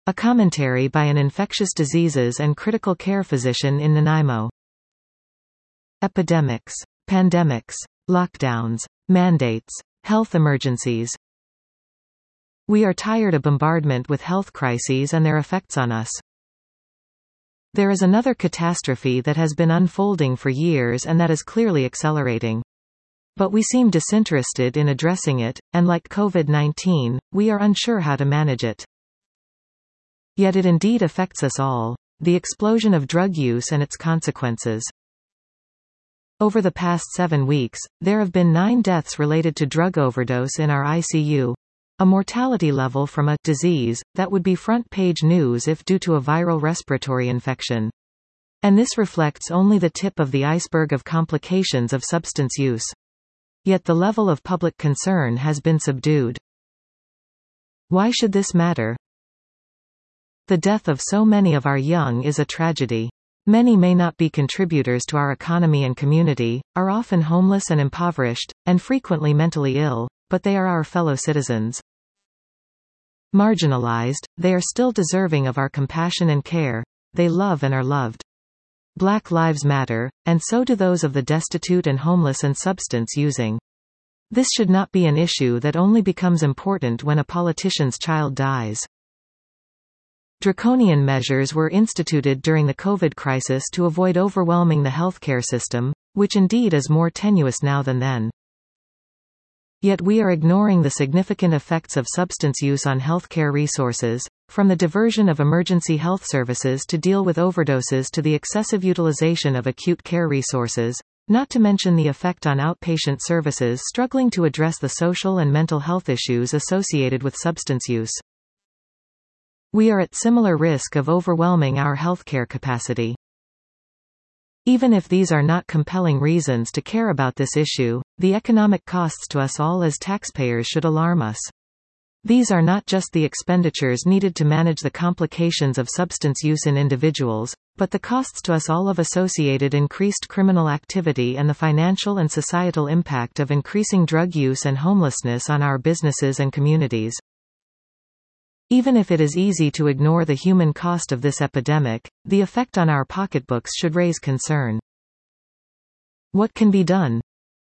A commentary by an infectious diseases and critical care physician in Nanaimo. Epidemics, pandemics, lockdowns, mandates, health emergencies. We are tired of bombardment with health crises and their effects on us. There is another catastrophe that has been unfolding for years and that is clearly accelerating. But we seem disinterested in addressing it, and like COVID-19, we are unsure how to manage it. Yet it indeed affects us all: the explosion of drug use and its consequences. Over the past 7 weeks, there have been 9 deaths related to drug overdose in our ICU, a mortality level from a disease that would be front-page news if due to a viral respiratory infection. And this reflects only the tip of the iceberg of complications of substance use. Yet the level of public concern has been subdued. Why should this matter? The death of so many of our young is a tragedy. Many may not be contributors to our economy and community, are often homeless and impoverished, and frequently mentally ill, but they are our fellow citizens. Marginalized, they are still deserving of our compassion and care. They love and are loved. Black lives matter, and so do those of the destitute and homeless and substance using. This should not be an issue that only becomes important when a politician's child dies. Draconian measures were instituted during the COVID crisis to avoid overwhelming the healthcare system, which indeed is more tenuous now than then. Yet we are ignoring the significant effects of substance use on healthcare resources, from the diversion of emergency health services to deal with overdoses to the excessive utilization of acute care resources, not to mention the effect on outpatient services struggling to address the social and mental health issues associated with substance use. We are at similar risk of overwhelming our healthcare capacity. Even if these are not compelling reasons to care about this issue, the economic costs to us all as taxpayers should alarm us. These are not just the expenditures needed to manage the complications of substance use in individuals, but the costs to us all of associated increased criminal activity and the financial and societal impact of increasing drug use and homelessness on our businesses and communities. Even if it is easy to ignore the human cost of this epidemic, the effect on our pocketbooks should raise concern. What can be done?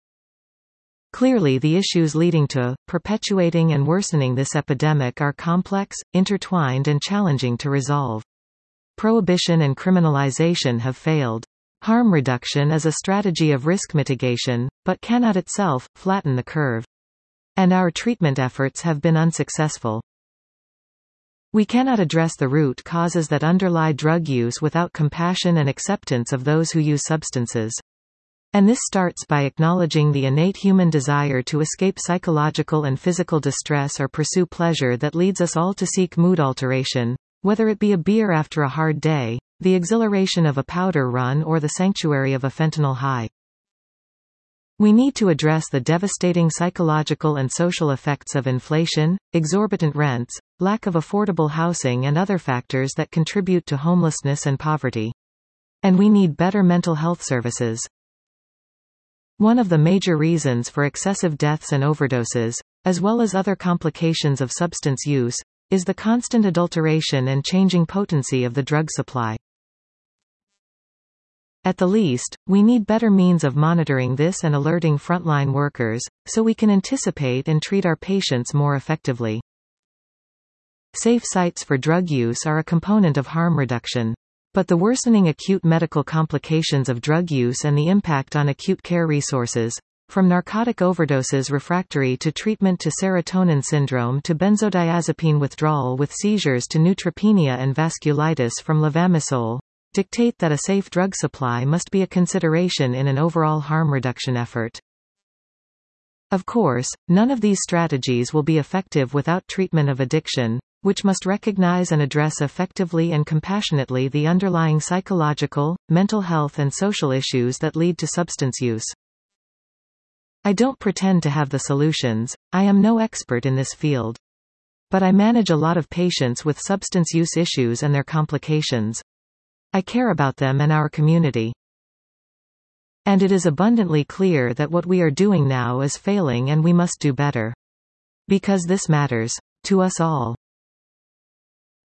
Clearly, the issues leading to, perpetuating and worsening this epidemic are complex, intertwined and challenging to resolve. Prohibition and criminalization have failed. Harm reduction is a strategy of risk mitigation, but cannot itself flatten the curve. And our treatment efforts have been unsuccessful. We cannot address the root causes that underlie drug use without compassion and acceptance of those who use substances. And this starts by acknowledging the innate human desire to escape psychological and physical distress or pursue pleasure that leads us all to seek mood alteration, whether it be a beer after a hard day, the exhilaration of a powder run or the sanctuary of a fentanyl high. We need to address the devastating psychological and social effects of inflation, exorbitant rents, lack of affordable housing and other factors that contribute to homelessness and poverty. And we need better mental health services. One of the major reasons for excessive deaths and overdoses, as well as other complications of substance use, is the constant adulteration and changing potency of the drug supply. At the least, we need better means of monitoring this and alerting frontline workers, so we can anticipate and treat our patients more effectively. Safe sites for drug use are a component of harm reduction. But the worsening acute medical complications of drug use and the impact on acute care resources, from narcotic overdoses refractory to treatment to serotonin syndrome to benzodiazepine withdrawal with seizures to neutropenia and vasculitis from levamisole, dictate that a safe drug supply must be a consideration in an overall harm reduction effort. Of course, none of these strategies will be effective without treatment of addiction, which must recognize and address effectively and compassionately the underlying psychological, mental health and social issues that lead to substance use. I don't pretend to have the solutions, I am no expert in this field. But I manage a lot of patients with substance use issues and their complications. I care about them and our community. And it is abundantly clear that what we are doing now is failing and we must do better. Because this matters to us all.